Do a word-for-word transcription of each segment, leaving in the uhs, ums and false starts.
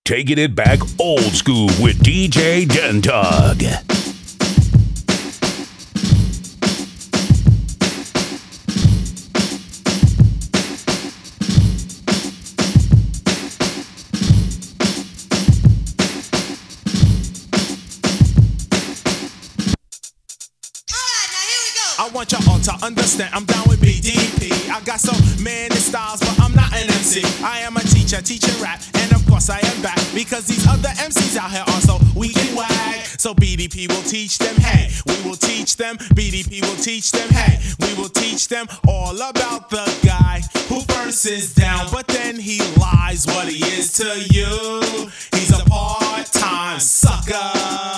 Taking it back old school with D J Dentug. I want y'all to understand, I'm down with B D P. I got so many styles, but I'm not an M C. I am a teacher, teaching rap, and of course I am back, because these other M Cs out here are so weak and wag. So B D P will teach them, hey, we will teach them. B D P will teach them, hey, we will teach them all about the guy who first is down, but then he lies what he is to you. He's a part-time sucker.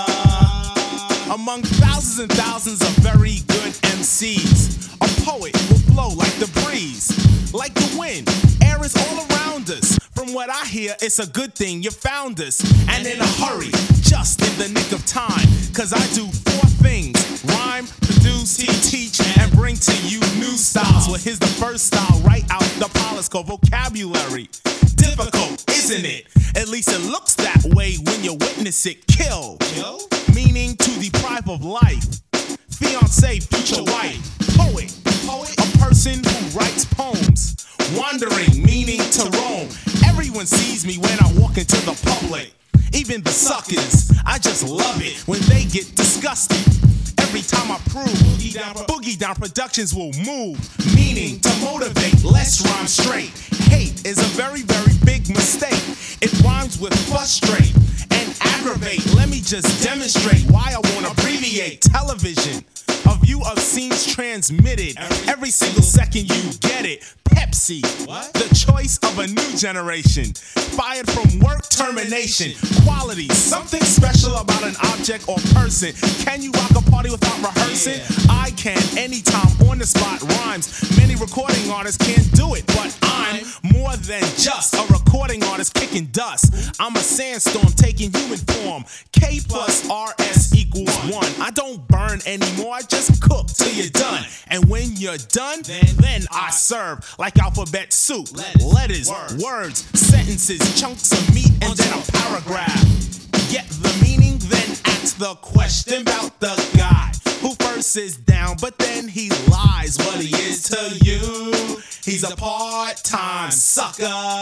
Among thousands and thousands of very good M Cs, a poet will flow like the breeze, like the wind. Air is all around us. From what I hear, it's a good thing you found us, and in a hurry, just in the nick of time. Cause I do four things: rhyme, produce, teach, and bring to you new styles. Well, here's the first style right out the polish called vocabulary. Difficult, isn't it? At least it looks that way when you witness it. Kill, Kill? Meaning to deprive of life. Fiancé, future wife. Poet, Poet, a person who writes poems. Wandering, meaning to roam. Everyone sees me when I walk into the public. Even the suckers, I just love it when they get disgusted. Every time I prove Boogie Down, Boogie Down Productions will move, meaning to motivate, let's rhyme straight. Hate is a very, very big mistake. It rhymes with frustrate and aggravate. Let me just demonstrate why I want to abbreviate television. A view of scenes transmitted. Every single second you get it. Pepsi, what? The choice of a new generation. Fired from work, termination. Quality, something special about an object or person. Can you rock a party without rehearsing? Yeah. I can, anytime, on the spot rhymes. Many recording artists can't do it, but I'm more than just a recording artist kicking dust. I'm a sandstorm taking human form. K plus R S equals one. I don't burn anymore, I just cook till you're done. And when you're done, then, then I serve like alphabet soup. Letters, Letters words. words, sentences, chunks of meat, and then a paragraph. Get the meaning, then ask the question about the guy who first is down, but then he lies what he is to you. He's a part-time sucker.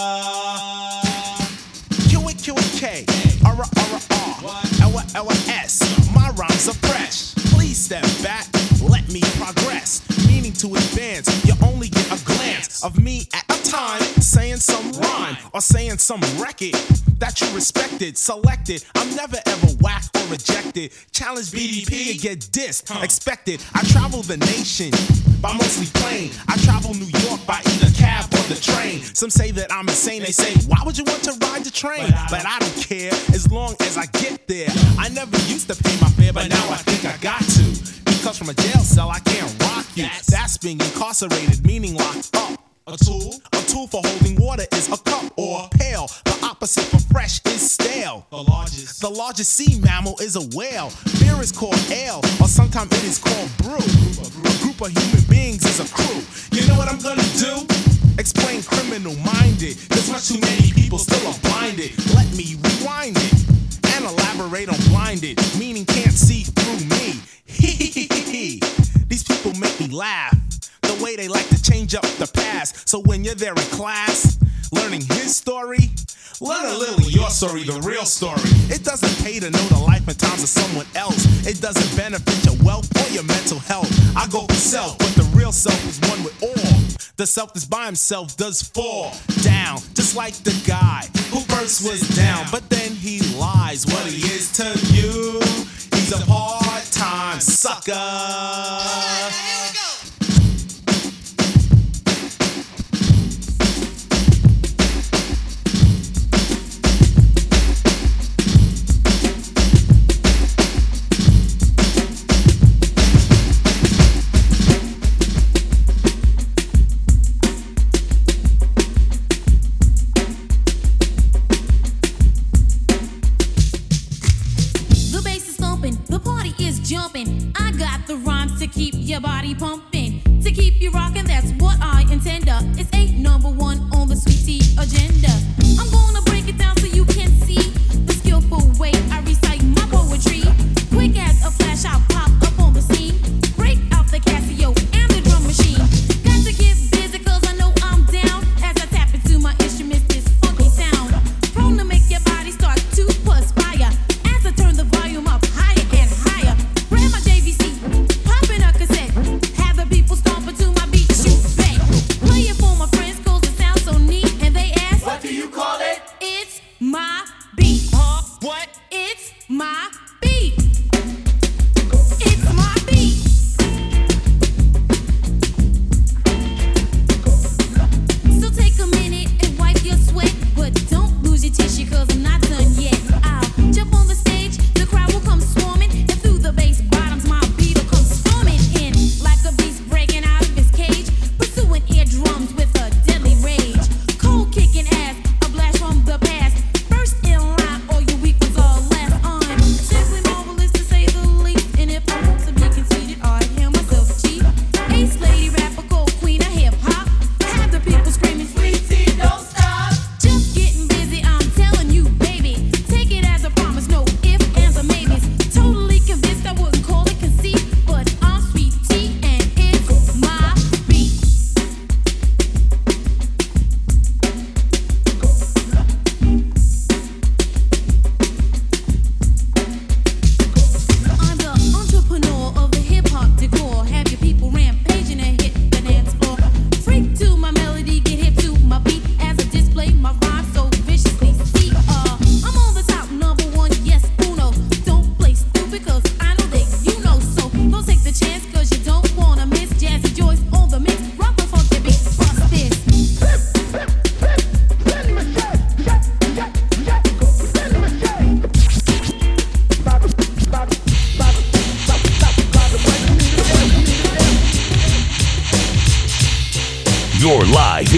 Q it, Q it, K, R, R, R, L, L, S. My rhymes are fresh. Please step back, let me progress. Meaning to advance, you only get a glance of me at a time, saying some rhyme or saying some record that you respected, selected. I'm never ever whacked or rejected. Challenge B D P and get dissed, expected. I travel the nation by mostly plane. I travel New York by either cab or the train. Some say that I'm insane. They say, why would you want to ride the train? But I don't care as long as I get there. I never used to pay my fare, but now I think I got to. Because from a jail cell I can't rock you. That's being incarcerated, meaning locked up. A tool? A tool for holding water is a cup or a pail. The opposite for fresh is stale. The largest. The largest sea mammal is a whale. Beer is called ale, or sometimes it is called brew. A group of human beings is a crew. You know what I'm gonna do? Explain criminal minded. Cause much too many people still are blinded. Let me rewind it and elaborate on blinded, meaning can't see through me. These people make me laugh. The way they like to change up the past. So when you're there in class, learning his story, learn a little of your story, the real story. It doesn't pay to know the life and times of someone else. It doesn't benefit your wealth or your mental health. I go for self, but the real self is one with all. The self that's by himself does fall down, just like the guy who first was down, but then he lies what he is to you. He's a part-time sucker. Right, here we go. Jumping, I got the rhymes to keep your body pumping, to keep you rocking. That's what I intend. It's ain't number one on the sweet tea agenda. I'm gonna break it down so you can see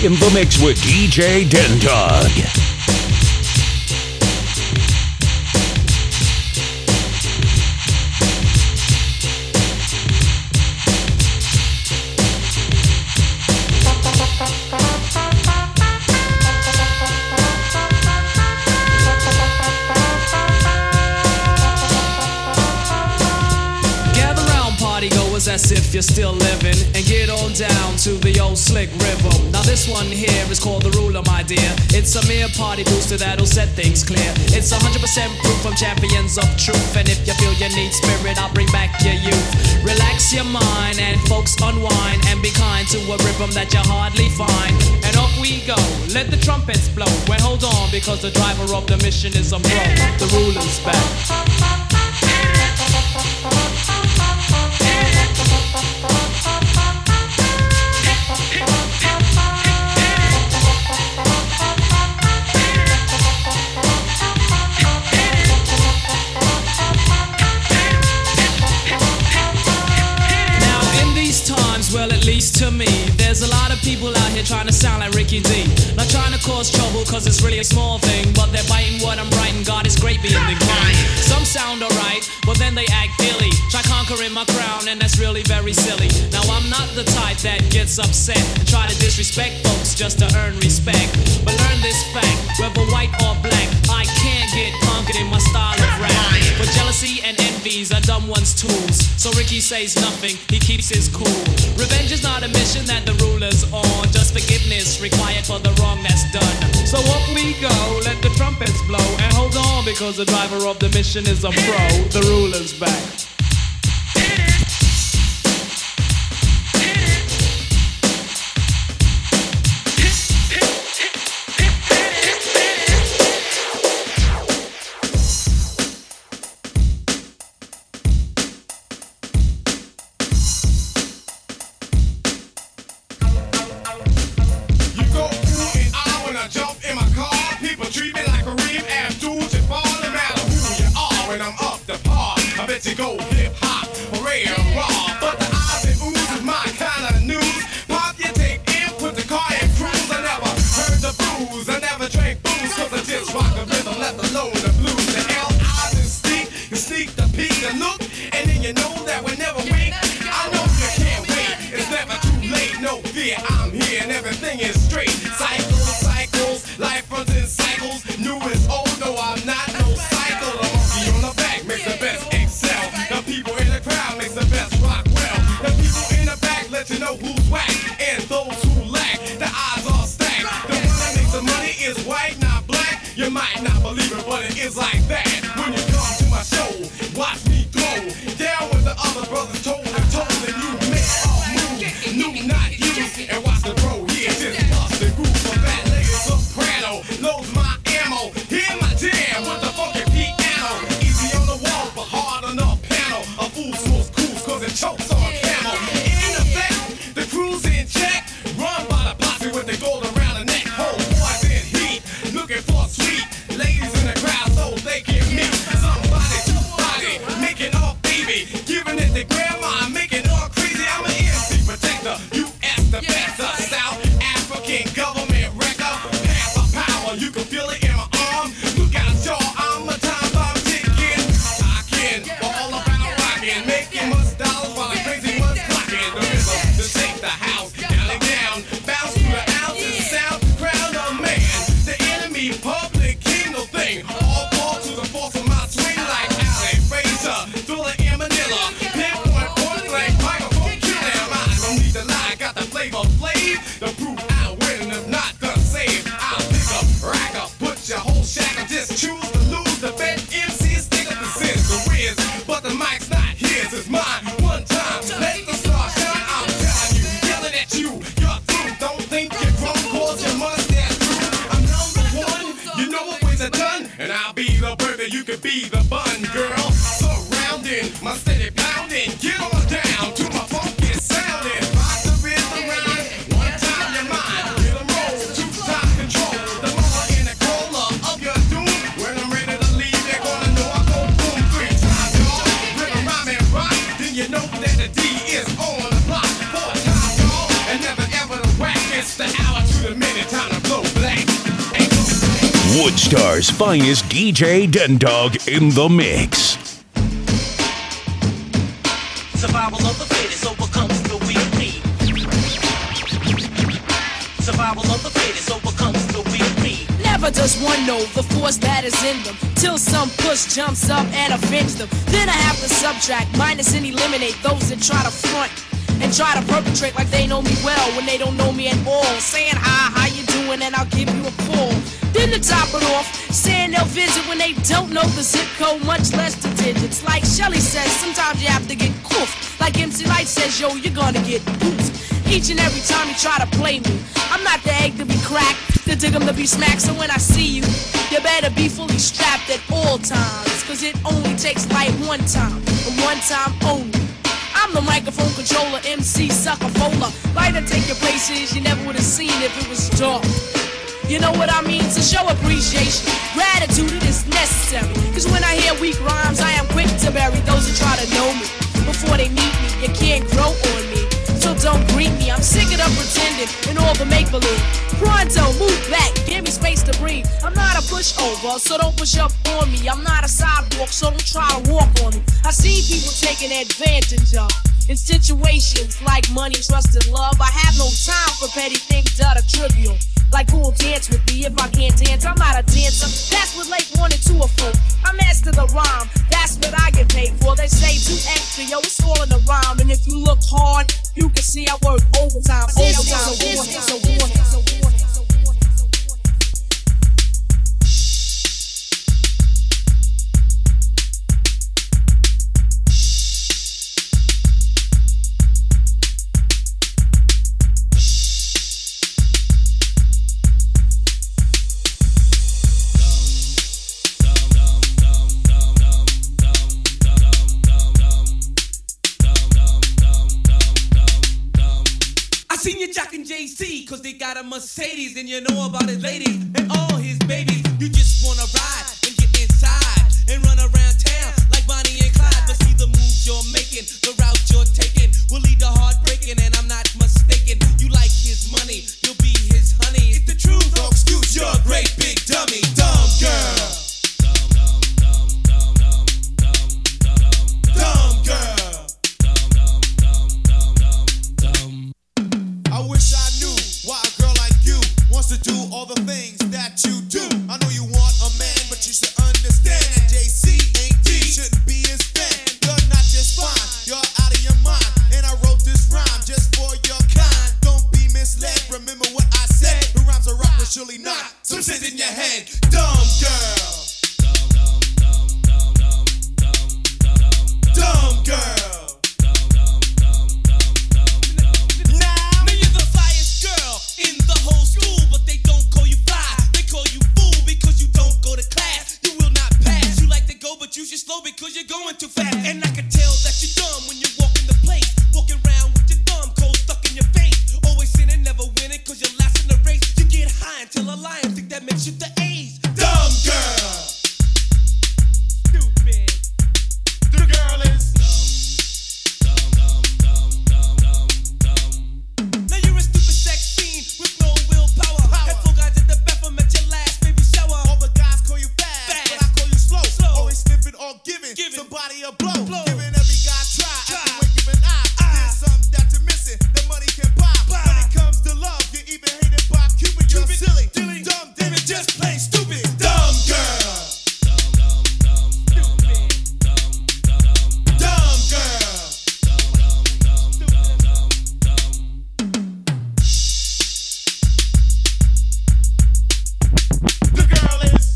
in the mix with D J Dendog. As if you're still living, and get on down to the old slick rhythm. Now this one here is called The Ruler, my dear. It's a mere party booster that'll set things clear. It's one hundred percent proof from champions of truth, and if you feel you need spirit, I'll bring back your youth. Relax your mind and folks unwind, and be kind to a rhythm that you hardly find. And off we go, let the trumpets blow. Well, hold on, because the driver of the mission is a pro. The ruler's back. Well, at least to me, there's a lot of people out here trying to sound like Ricky D. Not trying to cause trouble, cause it's really a small thing, but they're biting what I'm writing. God is great being the king. Some sound alright, but then they act illy. Try conquering my crown, and that's really very silly. Now I'm not the type that gets upset and try to disrespect folks just to earn respect. But learn this fact, whether white or black, I can't get conquered in my style of rap. But jealousy and envy's are dumb one's tools, so Ricky says nothing, he keeps his cool. Revenge is not a mission that the ruler's on, just forgiveness required for the wrong that's done. So up we go, let the trumpets blow, and hold on, because the driver of the mission is a pro. The ruler's back. To go hip hop, rare, raw, but the eyes and ooze is my kind of news. Pop your tape in, put the car in cruise. I never heard the blues, I never drank booze, cause I just rock the rhythm, let alone the blues. The L I's and sneak, you sneak the peek, the look, and then you know that we never wait. I know you can't wait, it's never too late, no fear, I'm here and everything is straight. Cycles, cycles, life runs in cycles, new is old, no I'm not no cycle. A monkey on the back makes the best. The people in the crowd makes the best rock well. The people in the back let you know who's whack, and those who lack, the odds are stacked. The one that makes the money is white, not black. You might not believe it, but it is like that. When you come to my show, watch me throw down with the other brothers, toe to toe, and you make a move, new not used, and watch the pro here just bust the groove. For that lady soprano loads my ammo, hear my jam with the funky piano. Easy on the wall, but hard on the panel. A fool smooth cruise cause it chokes on camel. In effect, the crew's in check, run by the posse with the gold around the neck. Whole boys in heat, looking for sweet ladies in the crowd so they can meet somebody to body, making up baby, giving it to grandma, making all crazy. I'm an M C protector, U S the best, a South African government record. Pass the power, you can feel it in my arm. Look out y'all, I'm a time bomb ticking, talking all about rocking, making much dollars while the crazy ones clocking. The rhythm to shake the house, down and down, bounce through the ounces, sound the crowd of man. The enemy, public kingdom thing, all fall to the force of my swing like Allen Frazier, Thriller in Manila, pinpoint, point blank, microphone kill them. I don't need to lie, got the flavor flav, the proof I win, if not the save. I'll pick up, rack up, put your whole shack up, just choose to lose the bet. M C is stick up the sins, the whiz, but the mic's not his, it's mine. One time, let the star shine, I'm telling you, yelling at you, you're through. Don't think you're grown, cause you must get through. I'm number one, you know what ways are done, and I'll be the burger, you could be the bun, girl. Surrounding, my steady pounding, get on down to my funky sounding. Rock the rhythm round, one time you're mine, get a roll, two times control. The motor in the crawler of your doom, when I'm ready to leave, they're gonna know I go boom. Three times y'all, rhythm, rhyme and rock, then you know that the D is on the block. Four times y'all, and never ever the whack, it's the hour to the minute. Woodstar's finest D J Dendog in the mix. Survival of the fittest overcomes the weak. Survival of the fittest overcomes the weak. Never does one know the force that is in them, till some push jumps up and avenge them. Then I have to subtract, minus and eliminate those that try to front and try to perpetrate like they know me well when they don't know me at all. Saying hi, how you doing, and I'll give you a call. Then to top it off, saying they'll visit when they don't know the zip code, much less the digits. Like Shelly says, sometimes you have to get cooked. Like M C Light says, yo, you're gonna get boofed. Each and every time you try to play me, I'm not the egg to be cracked, the dig 'em to be smacked. So when I see you, you better be fully strapped at all times, cause it only takes light one time, and one time only. I'm the microphone controller, M C sucker bowler. Lighter take your places you never would've seen if it was dark. You know what I mean? To show appreciation, gratitude, it is necessary. Cause when I hear weak rhymes, I am quick to bury those who try to know me. Before they meet me, you can't grow on me. So don't greet me, I'm sick of the pretending and all the make-believe. Pronto, move back, give me space to breathe. I'm not a pushover, so don't push up on me. I'm not a sidewalk, so don't try to walk on me. I see people taking advantage of in situations like money, trust, and love. I have no time for petty things that are trivial. Like who'll dance with me if I can't dance? I'm not a dancer, that's what Lake one and two are for. I master the rhyme, that's what I get paid for. They say too extra, yo, it's all in the rhyme. And if you look hard, you can see I work overtime, overtime, overtime, overtime. J C, cause they got a Mercedes, and you know about his ladies and all his babies. You just wanna ride and get inside and run around town like Bonnie and Clyde. But see the moves you're making, the route you're taking will lead to heartbreaking, and I'm not mistaken. You like his money, you'll be his honey. It's the truth, no excuse, you're a great big dummy, dumb girl. Dumb, dumb, dumb, dumb, dumb, dumb, dumb girl. Dumb, dumb, dumb, dumb, dumb, dumb. I wish I knew why a girl like you wants to do all the things that you do. I know you want a man, but you should understand that J C ain't D, shouldn't be his fan. You're not just fine, you're out of your mind. And I wrote this rhyme just for your kind. Don't be misled, remember what I said. The rhymes are rock, but surely not some shit in your head. Dumb girl. Dumb, dumb, dumb, dumb, dumb, dumb, dumb, dumb girl. In the whole school, but they don't call you fly. They call you fool because you don't go to class. You will not pass. You like to go, but you should slow because you're going too fast. And I can tell that you're dumb when you walk in the place, walking around with your thumb cold stuck in your face. Always sinning, never winning, cause you're last in the race. You get high until a lion think that makes you the A's. Dumb girl. Stupid. The girl is dumb, dumb, dumb, dumb, dumb, dumb, dumb. Now you're a stupid sex fiend with no willpower. Had four guys at the bathroom at your last baby shower. all the guys call you fast, Fast. but I call you slow. Slow. Always sniffing or giving, Giving. somebody a blow. Blow. Giving every guy try, Try. after wink of an eye. Eye. There's something that you're missing, that money can buy. Buy. When it comes to love, you're even hated by Cupid. You're Cupid, silly, dilly, dumb, damn damn it, it, just just plain stupid. Dumb girl. Dumb, dumb, dumb, dumb, dumb, dumb, dumb, Dumb girl. dumb, dumb, dumb, dumb, dumb. The girl is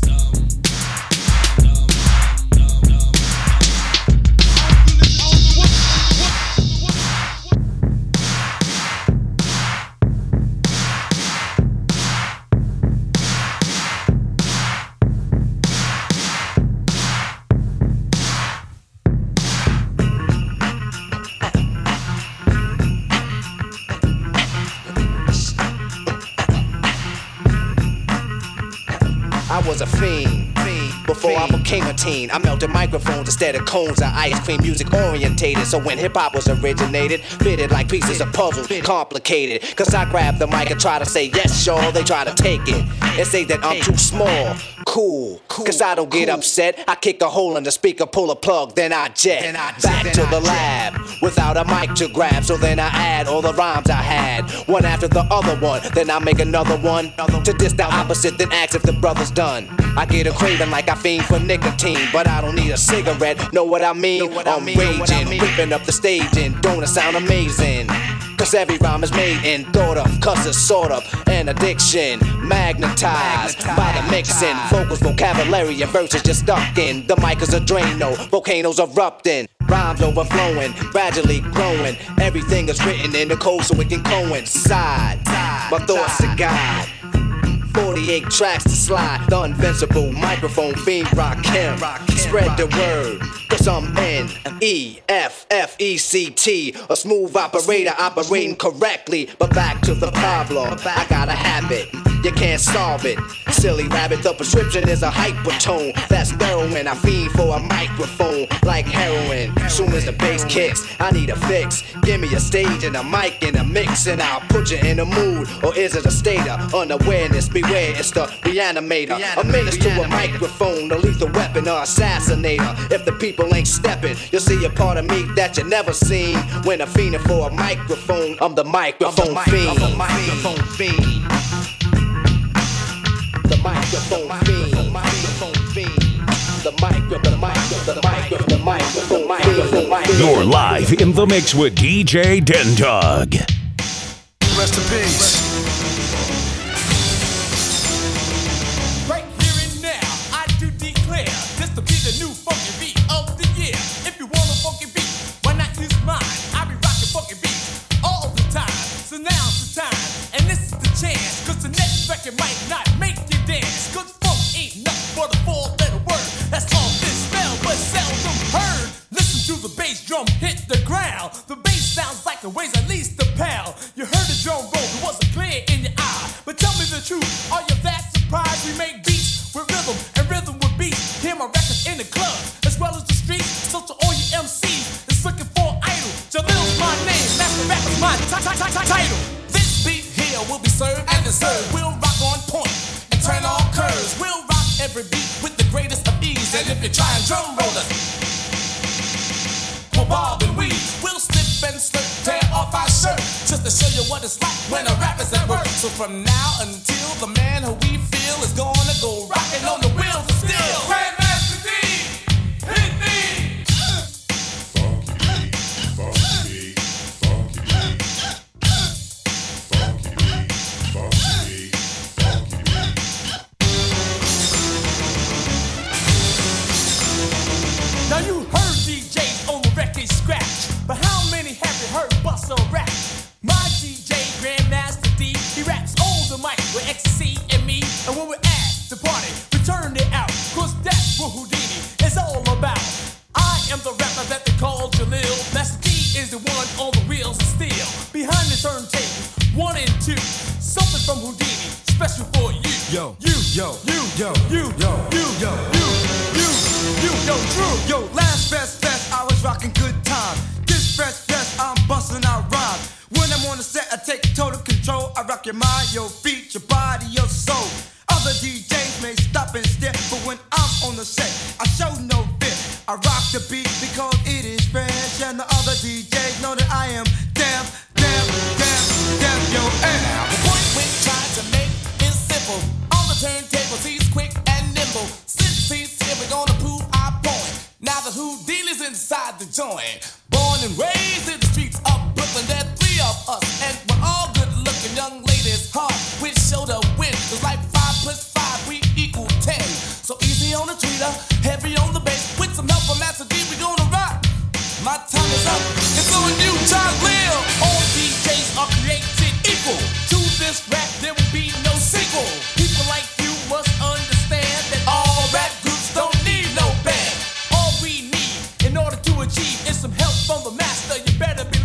I was a fiend, fiend. Before I became a teen. I melted microphones instead of cones of ice cream, music orientated. So when hip hop was originated, fitted like pieces of puzzle, complicated. Cause I grabbed the mic and try to say yes, sure, they try to take it. and say that I'm too small. Cool, cause I don't get upset. I kick a hole in the speaker, pull a plug, then I jet back to the lab without a mic to grab. So then I add all the rhymes I had, one after the other one. Then I make another one to diss the opposite, then ask if the brother's done. I get a craving like I fiend for nicotine, but I don't need a cigarette. Know what I mean? I'm raging, ripping up the stage, and don't it sound amazing? Cause every rhyme is made and thought of, cause it's sort of an addiction, magnetized by the mixing. Vocals, vocabulary, and verses just stuck in. The mic is a Drano, volcanoes erupting, rhymes overflowing, gradually growing. Everything is written in the code so it can coincide. My thoughts to God, forty-eight tracks to slide. The invincible microphone fiend Rakim. Spread the word, cause I'm N E F F E C T, a smooth operator operating correctly. But back to the problem, I got a habit, you can't solve it. Silly rabbit, the prescription is a hypertone. That's heroin, I fiend for a microphone like heroin. Soon as the bass kicks, I need a fix. Give me a stage and a mic and a mix, and I'll put you in a mood. Or is it a state of unawareness? Beware, it's the reanimator. A menace to a microphone, a lethal weapon or assassinator. If the people ain't stepping, you'll see a part of me that you never seen. When I'm fiending for a microphone, I'm the microphone fiend. The microphone fiend. The microphone fiend. The microphone fiend. The micro, the micro, the micro, the microphone, microphone, microphone. You're live in the mix with D J Dendog. Rest in peace. Right here and now, I do declare this to be the new funky beat of the year. If you want a funky beat, why not use mine? I be rocking funky beats all the time. So now's the time, and this is the chance. Cause the next record might not make you dance. Cause funk ain't nothing but a four-letter word that's often spelled but seldom heard. Listen to the bass drum hit the ground. The bass sounds like it weighs at least a pound. You heard the drum roll, it wasn't clear in your eye. But tell me the truth, are you that surprised? We make beats with rhythm and rhythm with beats. Hear my records in the club as well as the streets. So to all you M Cs that's looking for an idol, Jalil's my name, Master Rapper's my title. This beat here will be served and deserved. We'll rock on point and turn all curves. We'll rock every beat with the greatest of ease. And if you try and drum roll us, we'll bob and weave. We'll slip and slip, tear off our shirt, just to show you what it's like when a rapper's at work. So from now until the man who we feel is gonna go rocking on the wheels of steel. Grandmaster D, hit me. Funky beat, funky beat, funky beat, funky beat, funky beat, funky beat. Now you heard D Js on the record scratch, but how many have you heard bust a rap? My D J, Grandmaster D, he raps on the mic with ecstasy and me. And when we're at the party, we turn it out, cause that's what Houdini is all about. I am the rapper that they call Jalil. Master D is the one on the wheels of steel. Behind the turntables, one and two, something from Houdini, special for you. Yo, you, yo, you, yo, you, yo, you, yo, you, you, you, yo, Drew. Yo, last fest fest, I was rocking good time. This fresh fest, I'm busting out rhyme. When I'm on the set, I take total control. I rock your mind, your feet, your body, your soul. Other D Js may stop and stare, but when I'm on the set, I show no fear. I rock the beat because it is fresh, and the other D Js know that I am damn, damn, damn, damn, yo, and now. The point we're trying to make is simple. On the turntables, he's quick and nimble. Since he's here, we're gonna prove our point. Now the Houdini's inside the joint. Born and raised in the streets of Brooklyn, there are three of us, and we're all good-looking young ladies. Hard, with shoulder win. It's like five plus five, we equal ten. So easy on the tweeter, heavy on the bass. With some help from Master D, we gonna rock. My time is up. It's on you, John Lil. All D Js are created equal. To this rap, there will be no sequel. People like you must understand that all rap groups don't need no band. All we need in order to achieve is some help from the master. You better be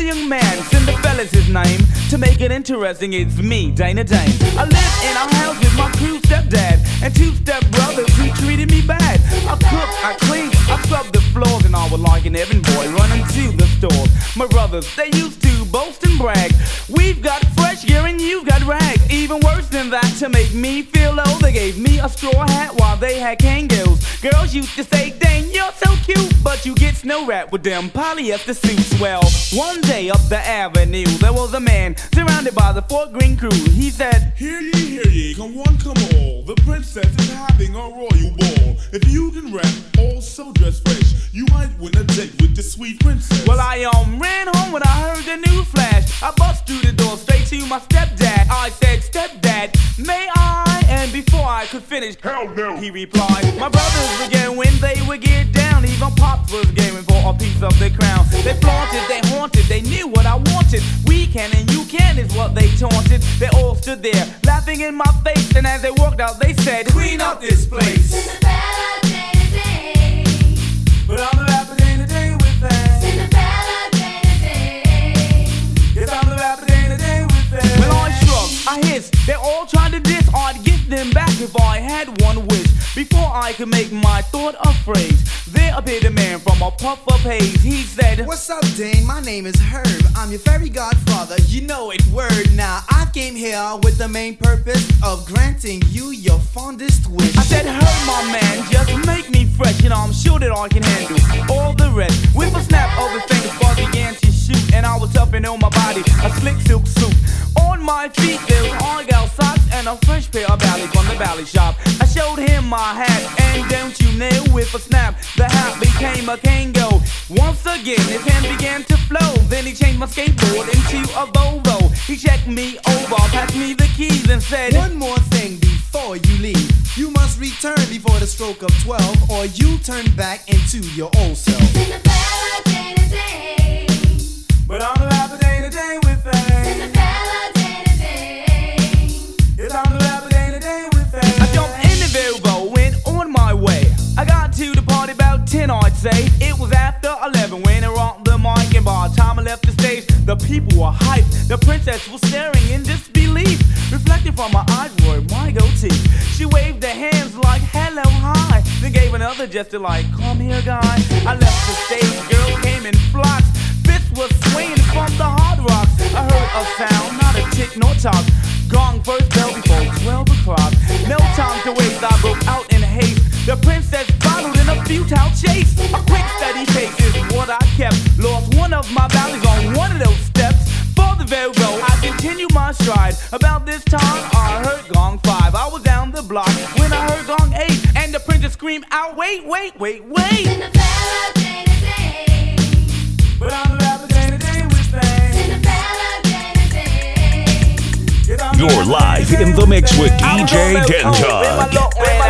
a young man, Cinderella's his name. To make it interesting, it's me, Dana Dane. I live in a house with my crew stepdad and two stepbrothers who treated me bad. I cook, I clean, I scrub the floors, and I was like an Evan boy running to the store. My brothers, they used to boast and brag. We've got fresh gear and you've got rags. Even worse than that, to make me feel low, they gave me a straw hat while they had Kangols. Girls used to say, dang, you're so cute, but you get snow wrapped with them polyester suits. Well, one day up the avenue, there was a man surrounded by the Fort Greene crew. He said, Hear ye, hear ye, come one, come all. The princess is having a royal ball. If you can rap, also dress fresh, you might win a date with the sweet princess. Well, I um ran home when I heard the news flash. I bust through the door straight to my stepdad. I said, stepdad, may I? And before I could finish, hell no, he replied, my brothers would get when they would get down. Even Pops was gaming for a piece of the crown. They flaunted, they haunted, they knew what I wanted. We can and you can is what they taunted. They all stood there, laughing in my face. And as they walked out, they said, clean up this place. Cinderella, day to day. But I'm the rapper day to day with that. Cinderella, day to day. Yes, I'm the rapper day to day with that. Well, I shrugged, I hissed. They all tried to diss. I'd get them back if I had one wish. Before I could make my thought a phrase, there appeared a man from a puff of haze. He said, what's up, Dane? My name is Herb. I'm your fairy godfather. You know it, word. Now, I came here with the main purpose of granting you your fondest wish. I said, Herb, my man, just make me fresh, and I'm sure that I can handle all the rest. With a snap of his fingers, Buzz began to shoot, and I was up and on my body, a slick silk suit. On my feet, there was argyle socks and a fresh pair of ballies from the bally shop. I showed him my hat, and don't you know, with a snap, the hat became a Kango. Once again, his hand began to flow. Then he changed my skateboard into a Volvo. He checked me over, passed me the keys, and said, one more thing before you leave. You must return before the stroke of twelve, or you turn back into your old self. Cinderella, day to day. But I'm the rapper day to day with that. Cinderella, day to day. Yes, I'm the rapper day to day with that. I jumped in the Volvo, went on my way. I got to the party about ten, I'd say. It was after eleven when I rocked the mic, and by the time I left the stage, the people were hyped. The princess was staring in disbelief. Reflected from my eyes were my goatee. She waved her hands like hello, hi. Then gave another gesture like, come here, guy. I left the stage, girls came in flocks. Fists was swinging from the hard rocks. I heard a sound, not a tick nor talk. Gong first bell before twelve o'clock. No time to waste, I broke out in haste. The princess followed in a futile chase. A quick steady pace is what I kept. Lost one of my valleys on one of those steps. For the Volvo, I continued my stride. About this time, I heard gong five. I was down the block when I heard gong eight, and the princess screamed out, wait, wait, wait, wait. Cinderella, day to day. But I'm the rapper day to day with that. Cinderella, day to day. Yes, I'm the You're rapper live day to in day the mix with that. D J Dentug.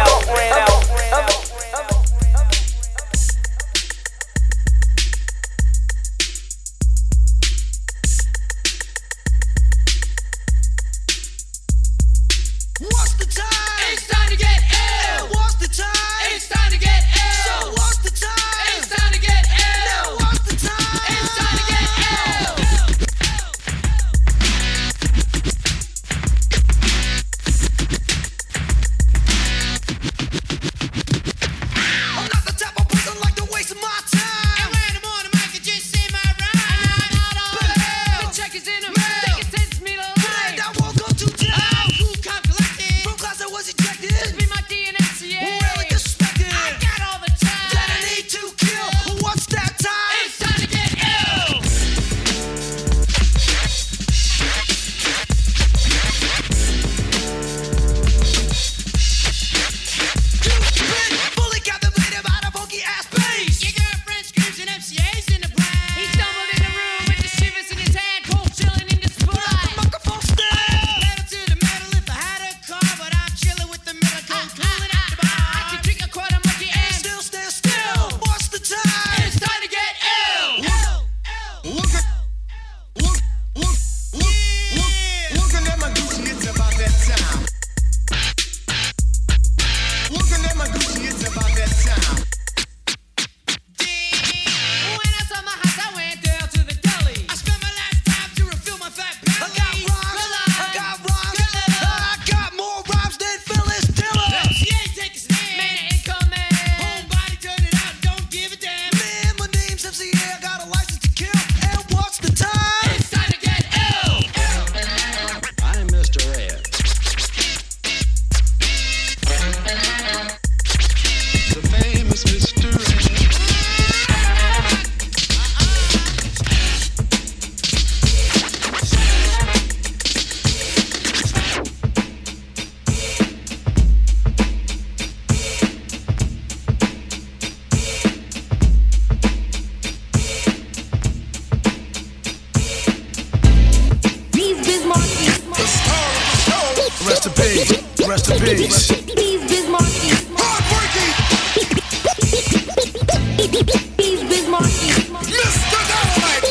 What's the time? It's time to get ill. What's the time? It's time to get ill. So what's the time? It's time to get ill. Now what's the time? It's time to get ill. Rest in peace. Peace, Biz Markie. Heartbreaking. Peace, Biz Markie. Mister Dynamite.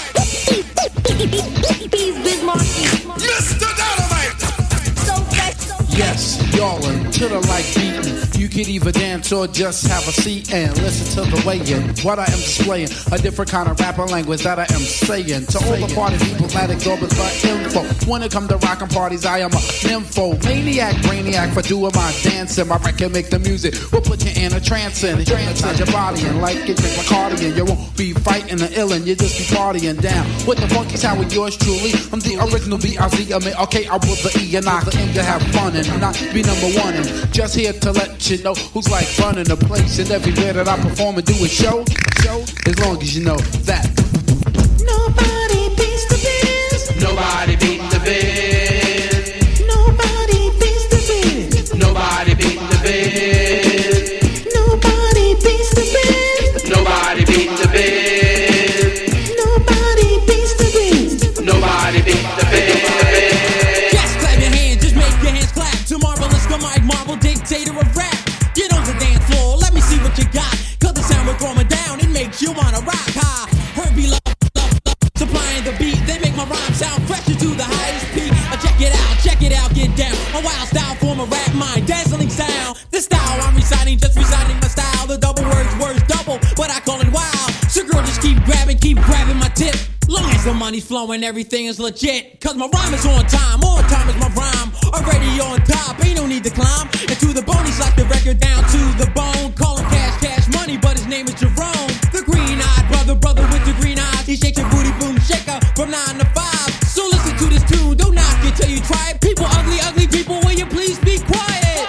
Peace, Biz Markie. Mister Dynamite. So fat, so fat. Yes, y'all are to the like beating. You can either dance or just have a seat and listen to the way-in. What I am displaying, a different kind of rapper language that I am saying. To all the party people, Matic Gorbis for info. When it comes to rockin' parties, I am a nympho. Maniac, brainiac for doing my dancing. My record make the music, will put you in a trance and hypnotize your body. And like it, drink my cardigan. You won't be fighting the illin', you just be partying down. With the funky sound with yours truly. I'm the original B I Z. I mean, okay, I will the E and I the M to have fun and not be number one. And just here to let you know who's like running the place, and everywhere that I perform and do a show, show, as long as you know that nobody beats the biz. Nobody beats the biz. Nobody beats the biz. Nobody beats the biz. Nobody beats the biz. Nobody beats the biz. Nobody beats the biz. Nobody beats the biz. Yes, clap your hands, just make your hands clap to Marvelous, the Mike Marvel, dictator of rap. Get on the dance floor, let me see what you got. Cause the sound will throw me down, it makes you wanna rock high. Herbie love, love, love, supplying the beat. They make my rhyme sound fresher to the highest peak. Uh, check it out, check it out, get down. A wild style form of rap, mind, dazzling sound. The style I'm reciting, just reciting my style. The double words, words double, but I call it wild. So girl, just keep grabbing, keep grabbing my tip. Long as the money's flowing, everything is legit. Cause my rhyme is on time, on time is my rhyme. Already on top, ain't no need to climb. And to the bone, he's like the record down to the bone. Call him Cash, Cash Money, but his name is Jerome. The green-eyed brother, brother with the green eyes. He shakes your booty, boom, shaker from nine to five. So listen to this tune, don't knock it till you try it. People ugly, ugly people, will you please be quiet?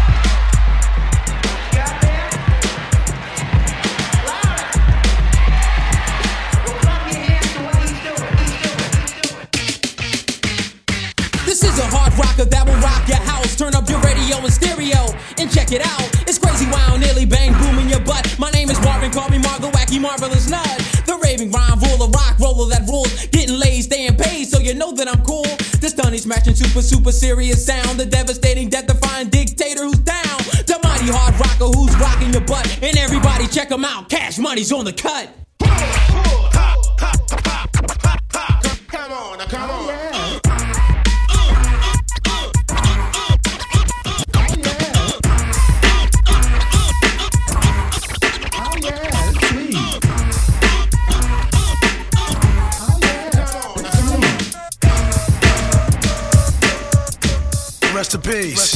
This is a hard rocker that will rock your house. Turn up your radio and stereo and check it out. It's crazy, wow, nearly bang, boom in your butt. My name is Marvin, call me Marv, the wacky, marvelous nut. The raving rhyme ruler, rock roller that rules. Getting laid, staying paid, so you know that I'm cool. The stunning, smashing, super, super serious sound. The devastating, death-defying dictator who's down. The mighty hard rocker who's rocking your butt. And everybody check him out, Cash Money's on the cut. Come on, now come on. Rest in peace.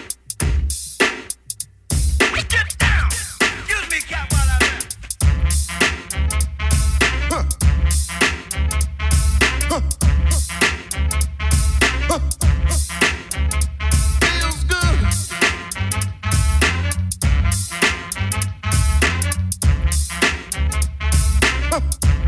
Get down. Excuse me, Cap, while I'm in. Huh. Huh. Huh. Feels good. Huh.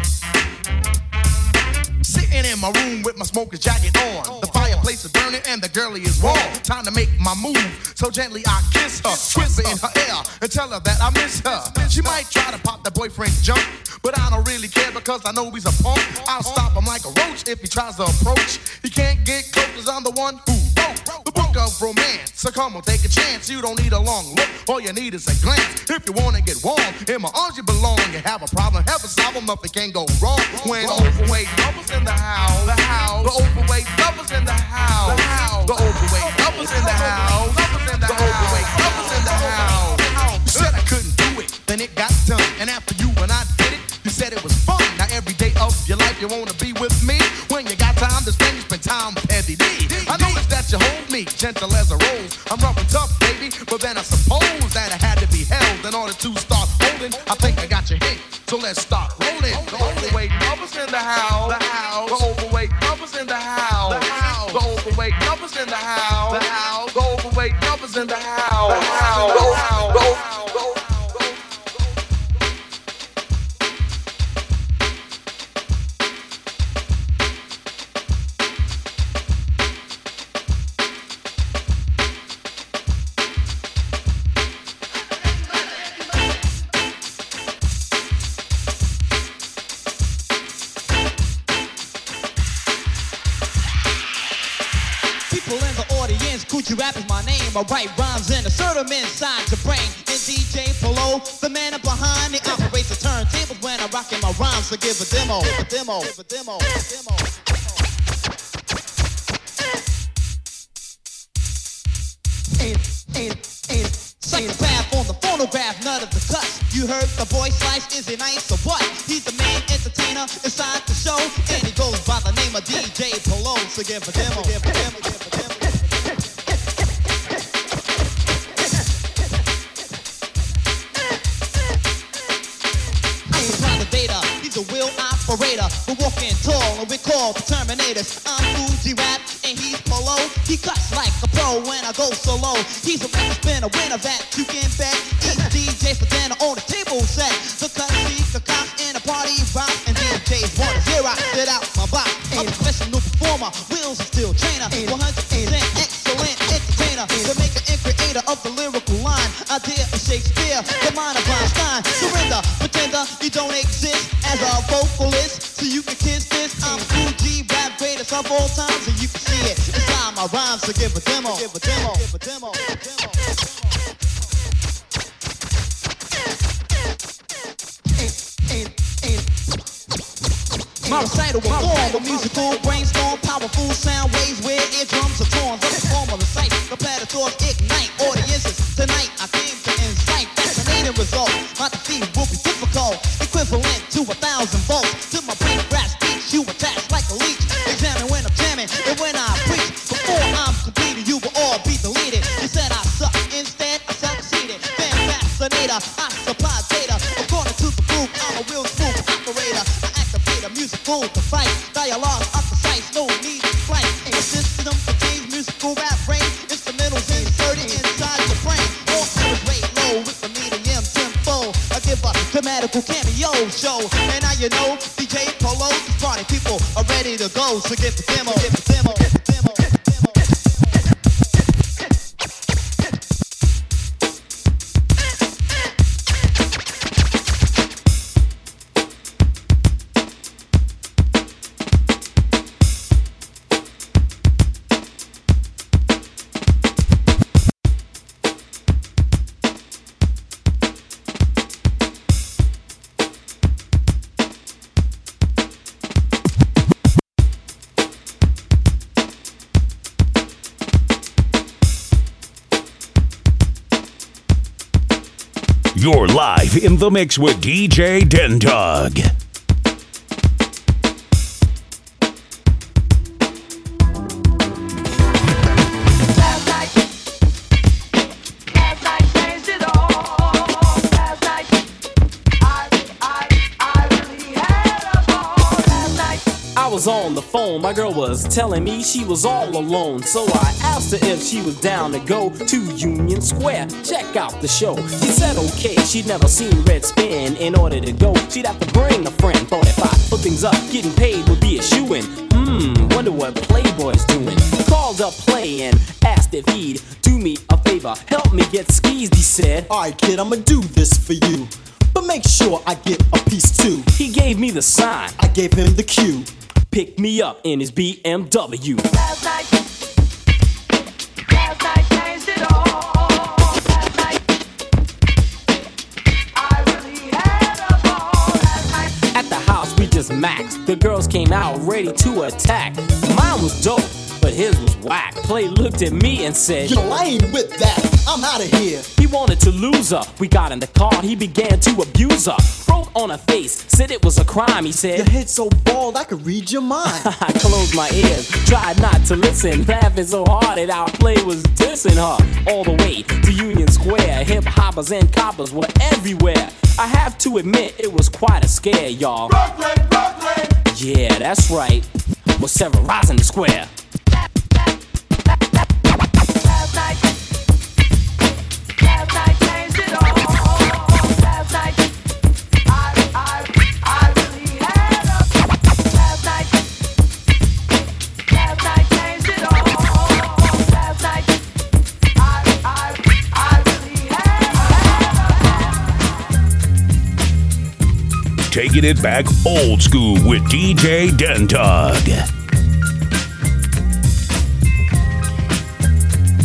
Sitting in my room with my smoker's jacket on. The fireplace is burning and the girlie is warm. Time to make my move, so gently I kiss her, whisper in her ear and tell her that I miss her. She might try to pop that boyfriend jump, but I don't really care because I know he's a punk. I'll stop him like a roach if he tries to approach. He can't get close cause I'm the one who wrote the book of romance. So come on, take a chance. You don't need a long look, all you need is a glance. If you wanna get warm, in my arms you belong. You have a problem, have a problem, nothing can go wrong. When overweight lovers in the house, the house, the overweight lovers in the house, the house, the overweight lovers in the house, the overweight lovers in the house. You said I couldn't do it, then it got done. And after you and I did it, you said it was fun. Now every day of your life you wanna be with me. When you got time to spend, you spend time with Eddie D. I noticed that you hold me gentle as a rose. I'm rough and tough, baby, but then I suppose that I had to be held in order to start holding. I think I got your hit, so let's start rolling. The overweight lovers in the house, the house. The overweight lovers in the house, the house. The overweight lovers in the house, the house. The overweight lovers in the house, the house. The house. is Coochie Rap is my name. I write rhymes and assert them inside your brain. And D J Polo, the man behind the operates the turntables when I rock in my rhymes. So give a demo, a demo, a demo, a demo. Ain't, ain't, ain't. Psychopath on the phonograph, none of the cuts. You heard the boy Slice, is he nice or what? He's the main entertainer inside the show, and he goes by the name of D J Polo. So give a demo, give a demo, give a demo. Ain't trying to data, he's a wheel operator. We're walking tall, and we call the Terminators. I'm Fuji Rap, and he's Polo. He cuts like a pro when I go solo. He's a record spinner, winner that you can bet. Each D J for dinner on the table set. The cut seats, the cops in a party rock, and D Js want to hear I sit out my box. A professional performer, wheels are still trainer. one hundred percent excellent entertainer. The maker and creator of the lyrical line. Idea of Shakespeare, the mind of Einstein. Surrender, pretender, you don't exist as a vocalist. So you can kiss this. I'm Fuji Rap, greatest of all time, so you can see it inside my rhymes. So give a demo, give a demo, give a demo, give a demo. My recital will form a musical brainstorm, powerful sound waves where eardrums are torn. The performer recite, competitors ignite audiences. Tonight I came to incite fascinating results. My defeat will be difficult, equivalent to a thousand volts. To my brain crash beats, you attach like a leech. Examine when I'm jamming and when I preach. Before I'm completed, you will all be deleted. You said I suck, instead I succeeded. Fan fascinator, I supply data. According to the group, I'm a real smooth operator. Musical to fight, dialogue up the sights, no need to flight. A system contains musical rap range, instrumentals inserted inside the brain. All hours rate low with the medium tempo. I give a thematical cameo show, and now you know D J Polo, these party people are ready to go. So give the demo, give the demo, give the demo. You're live in the mix with D J Dendog. I was on the phone, my girl was telling me she was all alone. So I asked her if she was down to go to Union Square, check out the show. She said okay, she'd never seen Red Spin. In order to go, she'd have to bring a friend. Thought if I put things up, getting paid would be a shoo-in. Hmm, wonder what Playboy's doing. Called up Play and asked if he'd do me a favor, help me get skeezed, he said. Alright kid, I'ma do this for you, but make sure I get a piece too. He gave me the sign, I gave him the cue. Picked me up in his B M W. Last night, last night changed it all. Last night, I really had a ball. Last night, at the house we just maxed. The girls came out ready to attack. Mine was dope, but his was whack. Play looked at me and said, you know, I ain't with that, I'm out of here. He wanted to lose her. We got in the car, he began to abuse her. Broke on her face, said it was a crime, he said. Your head's so bald, I could read your mind. I closed my ears, tried not to listen. Laughing so hard that our play was dissing her. All the way to Union Square, hip hoppers and coppers were everywhere. I have to admit, it was quite a scare, y'all. Brooklyn, Brooklyn. Yeah, that's right. Was terrorizing the square. Last night, last night changed it all. Last night, I, I, I really had a. Last night, last night changed it all. Last night, I, I, I really had a. Taking it back old school with D J Dendog.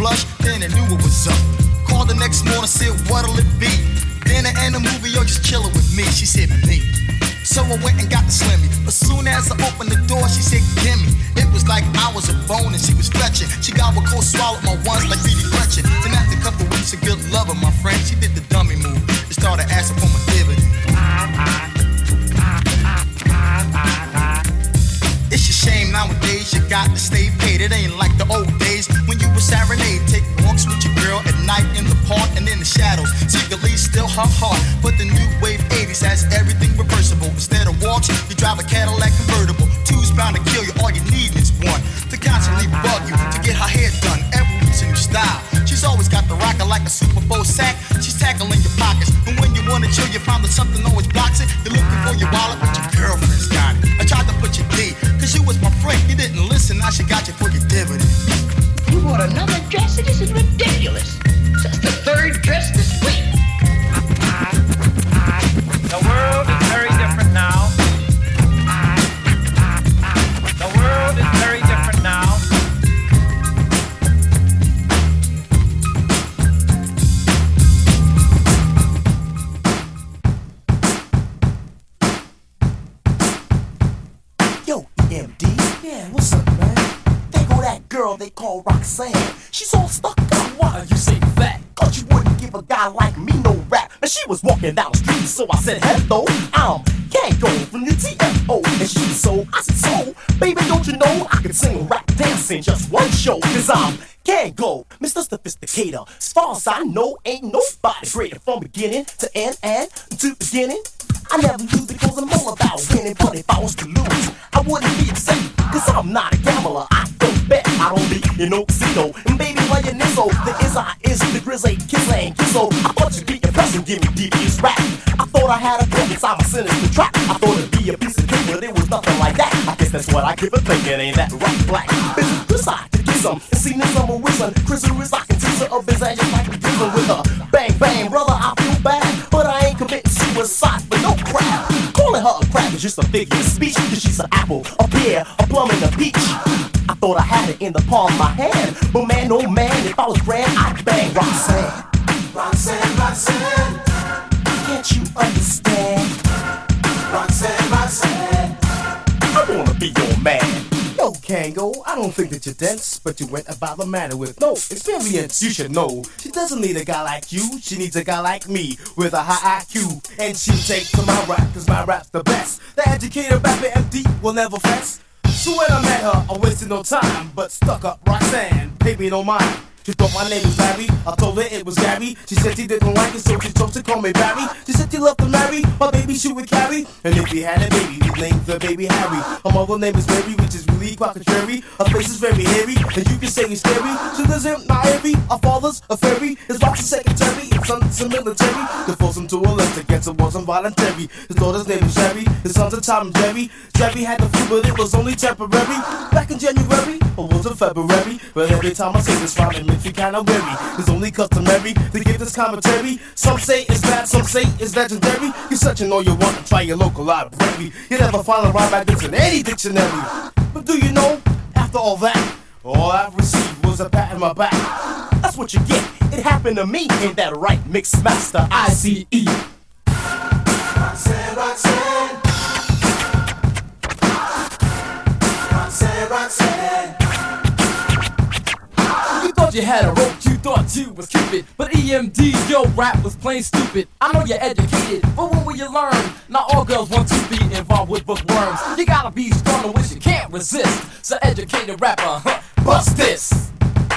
blush, then I knew it was up. Called the next morning, said, what'll it be? Dinner and a movie, or just chillin' with me? She said, me. So I went and got the Slimmy. As soon as I opened the door, she said, gimme. It was like I was a bone and she was stretching. She got what cold swallowed my ones like Dee Dee Gretchen. Then after a couple weeks of good loving, my friend, she did the dummy move. She started asking for my dividend. It's a shame nowadays you got to stay paid. It ain't like the old days when you were serenade. Take walks with your girl at night in the park and in the shadows. Secretly still her heart. But the new wave eighties has everything reversible. Instead of walks, you drive a Cadillac convertible. Two's bound to kill you, all you need is one to constantly bug you, to get her hair done. Every week's a new style. She's always got the rocker like a Super Bowl sack. She's tackling your pockets. And when you wanna chill, you find that something always blocks it. You're looking for your wallet, but your girlfriend's got it. I tried to put your D, cause you was my friend. You didn't listen, now she got you for your dividend. You bought another dress? This is ridiculous. That's the third dress this week. The world is very different now. The world is very different now. Yo, E M D. Yeah, what's up, man? There go that girl they call Roxanne. She's all stuck up. Why you say that? Cause you wouldn't give a guy like me no rap. And she was walking down the street, so I said, hello, I'm Kango from the T F O. And she so, I said, so, baby, don't you know I can sing, rap, dance in just one show? Cause I'm Kango, Mister Sophisticator. As far as I know, ain't nobody greater from beginning to end and to beginning. I never lose because I'm all about winning, but if I was to lose, I wouldn't be upset, cause I'm not a gambler. I don't bet, I don't be in no casino. And baby, while you're nizzo, the is I is the grizzly kiss ain't kizzo. I thought you'd be impressed and give me devious rap. I thought I had a book inside my sinister trap. I thought it'd be a piece of cake, but it was nothing like that. I guess that's what I give a thinking, ain't that right, black? Bitch, decide to get some, and see this number wizard. Chris is like a teaser of his ass, just like a dealing with her. Bang, bang, brother, I feel bad, but I ain't committing suicide for no crap. Calling her a crap is just a figure of speech, cause she's an apple, a pear, a plum, and a peach. I thought I had it in the palm of my hand, but man, oh man, if I was grand, I'd bang Roxanne. Roxanne, Roxanne, can't you understand? Roxanne, Roxanne, I wanna be your man. Yo, Kango, I don't think that you're dense, but you went about the matter with no experience. You should know, she doesn't need a guy like you, she needs a guy like me, with a high I Q. And she'll take to my rap, cause my rap's the best. The educated rapper M D will never fess. So when I met her, I wasted no time, but stuck up Roxanne, paid me no mind. She thought my name was Larry, I told her it was Gary. She said she didn't like it, so she chose to call me Barry. She said she loved to marry, my baby she would carry. And if we had a baby, we'd name the baby Harry. Her mother name is Mary, which is really quite contrary. Her face is very hairy, and you can say it's scary. She lives in Miami, our father's a fairy. His wife's a secretary, his son's a military. To force him to a list against it wasn't voluntary. His daughter's name is Sherry, his son's a Tom and Jerry. Jerry had the flu, but it was only temporary. Back in January, or was it February? But every time I say this rhyme, it makes me kinda weary. It's only customary to give this commentary. Some say it's bad, some say it's legendary. You're searching all you want to try your local library. You never find a rhyme like this in any dictionary. But do you know, after all that, all I've received was a pat on my back. That's what you get, it happened to me. Ain't that right, Mix Master I C E? Roxanne, Roxanne, Roxanne, Roxanne. You thought you had a rope, you thought you was Cupid. But E M D, your rap was plain stupid. I know you're educated, but when will you learn? Not all girls want to be involved with bookworms. You gotta be strong in which you can't resist. So educated rapper, huh, bust this.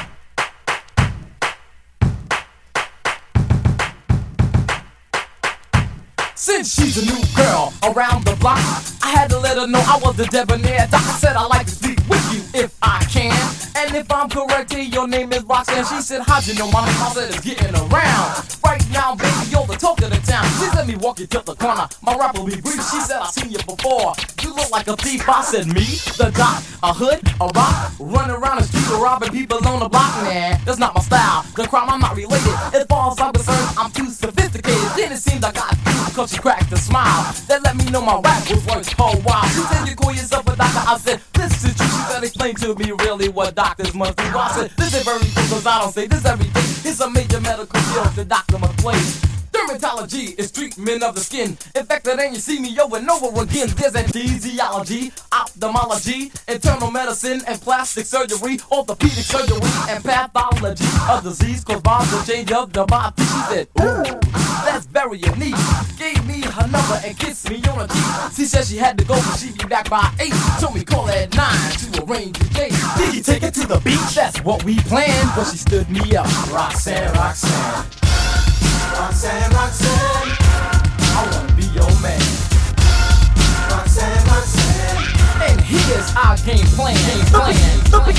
Since she's a new girl around the block, I had to let her know I was the debonair doc. I said I like to speak with you if I can. And if I'm correct, here your name is Roxanne. She said, how'd you know my name? I said it's getting around. Right now, baby, you're the talk of the town. Please let me walk you to the corner. My rap will be brief. She said, I've seen you before. You look like a thief. I said, me? The doc? A hood? A rock? Running around the street robbing people on the block? Nah, that's not my style. The crime, I'm not related. As far as I'm concerned, I'm too sophisticated. Then it seems like I do, cause she cracked a smile. That let me know my rap was worth a whole while. She said, you call yourself a doctor? I said, listen to you. She said, explain to me really what doctors must do. I said, this is everything, cause I don't say this everything. It's a major medical field the doctor must play. Dermatology is treatment of the skin. Infected and you see me over and over again. There's anesthesiology, ophthalmology, internal medicine and plastic surgery, orthopedic surgery and pathology. A disease caused by the change of the body. She said, ooh, that's very unique. Gave me her number and kissed me on the cheek. She said she had to go but she'd be back by eight. Told me call at nine to arrange the date. Did he take it to the beach? That's what we planned. But she stood me up. Roxanne, Roxanne. Roxanne, Roxanne, I wanna be your man. Roxanne, Roxanne. And here's our game plan. Game plan.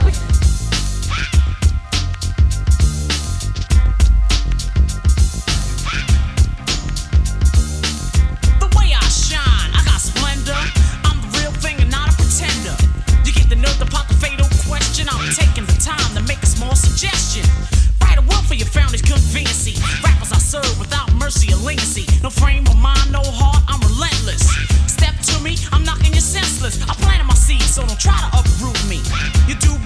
The way I shine, I got splendor. I'm the real thing and not a pretender. You get the nerve to pop the fatal question. I'm taking the time to make a small suggestion. Write a will for your founders conveniency. Rappers I serve without mercy or leniency. No frame of mind, no heart, I'm relentless. Step to me, I'm knocking you senseless. I planted my seeds, so don't try to uproot me. You do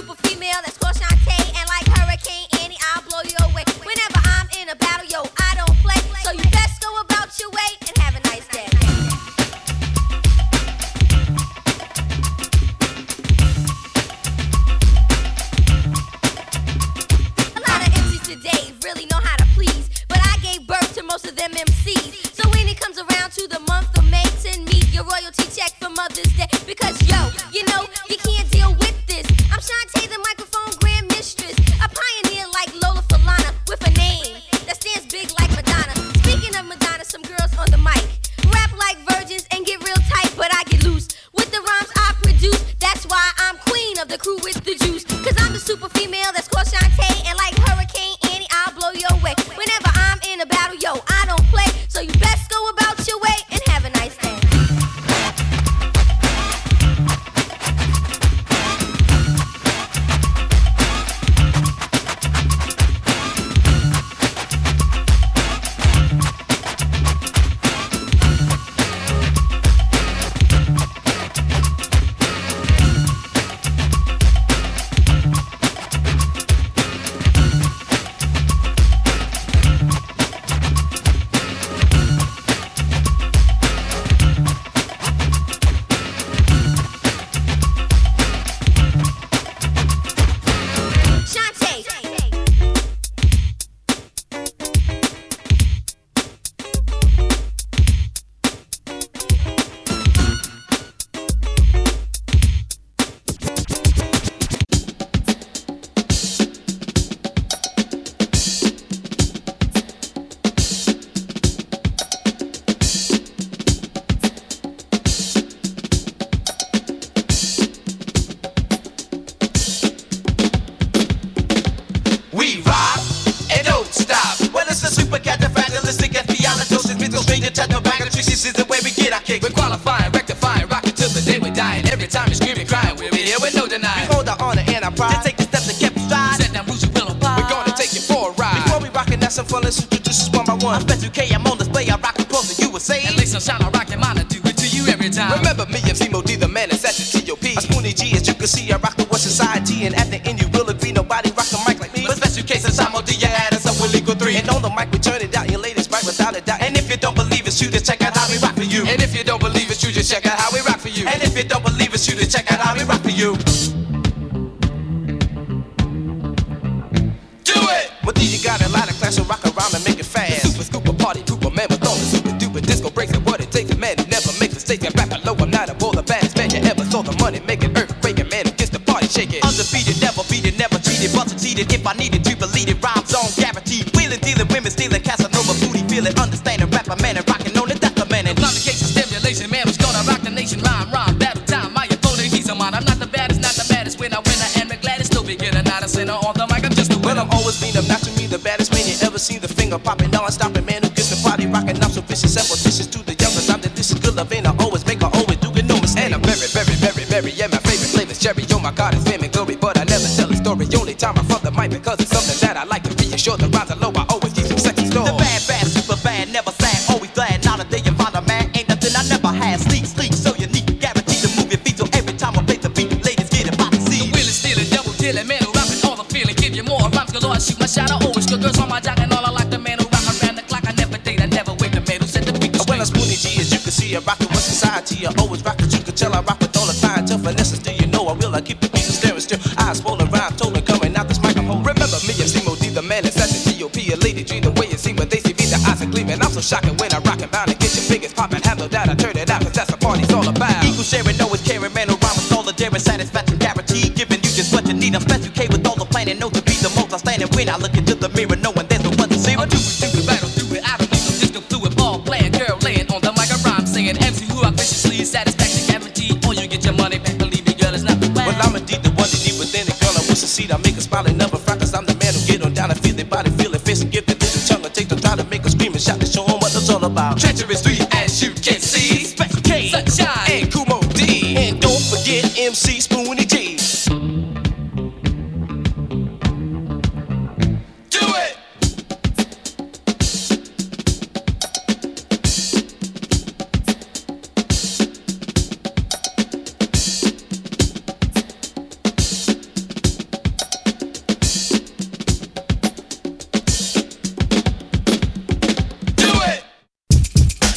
super female that's called Shantae, and like Hurricane Annie, I'll blow you away. Whenever I'm in a battle, yo, I don't play. So you best go about your way and have a nice day. A lot of M Cs today really know how to please, but I gave birth to most of them M Cs. So when it comes around to the month of May, send me your royalty check for Mother's Day. Because yo, you know, you can't deal with this. I'm Shantae, the microphone grand mistress, a pioneer like Lola Falana with a name that stands big like Madonna. Speaking of Madonna, some girls on the mic rap like virgins and get real tight, but I get loose with the rhymes I produce. That's why I'm queen of the crew with the juice. Cause I'm the super female that's called Shantae, and like Hurricane Annie, I'll blow your way. Whenever I'm in a battle, yo, I don't play. So you best go about your way and have a nice day. Remember me, M C Mo-D, the man that's at the T O P. A Spoonie G, as you can see, I rock the West Society, and at the end you will agree, nobody rock the mic like me. But special cases, I'm O D, you add us up with legal three. And on the mic, we turn it out, your ladies right without a doubt. And if you don't believe us, you just check out how we rock for you. And if you don't believe us, you just check out how we rock for you. And if you don't believe us, you just check out how we rock for you. Do it! With these, you got a lot of class, so rock around and make it fast. Super scooper party, pooper man with all the super duper disco breaks and what it takes. A man who never makes mistakes and rap low. I'm not a bull, the baddest man you ever saw. The money making earth breaking man who gets the party shaking. Undefeated, never beat it, never cheated, but succeeded. If I needed to believe it, rhymes on guaranteed. Wheeling, dealing, women stealing, Casanova booty, feeling, understanding, rapper man and rocking on it. That's the man. And complication, stimulation, man who's gonna rock the nation. Rhyme, rhyme, battle time. My opponent, he's a man. I'm not the baddest, not the baddest. When I win, I am the gladdest. Still beginning, not a sinner on the mic. I'm just a winner. Well, I'm always being up, not to me, the baddest man you ever seen. The finger popping, non-stopping man who gets the party rocking. I'm so vicious, and vicious to the youngest. I'm the this is good loving. I always make her always do it, no mistake. And I'm very, very, very, very, yeah, my favorite flavor's cherry. Oh my God, it's fame and glory, but I never tell a story. Only time I front the mic because it's something that I like to reassure. The rhymes are low, I always keep some sexy stories. The bad, bad, super bad, never sad, always glad. Nowadays you find a man, ain't nothing I never had. Sleek, sleek, so unique, guaranteed to move your feet. So every time I play the beat, ladies get it by the sea. The wheeling, stealing, double dealing, man who rapping all the feeling. Give you more rhymes galore, I shoot my shot. I always good girls on my jock and all I like the man who rock around the clock. I never date, I never wait. The man who set the beat. Well, I'm Spoonie G, as you can see, I rock the West Society. I always rock it, you can tell I rock with all the time. Till finesse, still you know I will. I keep the beat staring still. Eyes swollen, rhyme total coming out this microphone. Remember me, M C Mo-D, the man that's at the T O P. A lady dream the way you see when they see me, the eyes are gleaming. I'm so shocking when I rock and bound and get your biggest pop and handle that. I turn it out, cause that's what party's all about. Equal sharing, no it's caring, man who rhyme with all the daring, satisfaction guaranteed. Giving you just what you need. I'm special K with all the planning, know to be the most outstanding. When I look into the mirror, knowing there's no one to see. I do it, do it, battle, do it. I don't need no disco fluid ball playing, girl laying on the mic, I rhyme singing. M C who rock viciously, satisfaction guaranteed. Or you get your money back, believe me, girl, it's not the plan. Well, I'm indeed the one that deep within it, girl. I wish to see I make a smile and never frown, cause I'm the man who get on down and feel their body, feel it, face and give it little tongue. I take the time to make a scream and shout to show 'em what it's all about. Treacherous, do you